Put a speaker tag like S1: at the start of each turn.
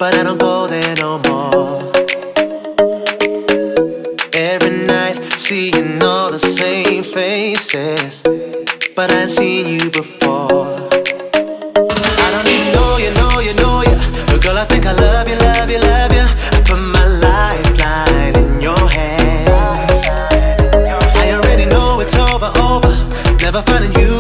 S1: but I don't go there no more. Every night, seeing all the same faces, but I ain't seen you before. I don't even know you, know you, know you, but girl, I think I love you, love you, love you. I put my lifeline in your hands. I already know it's over, over. Never finding you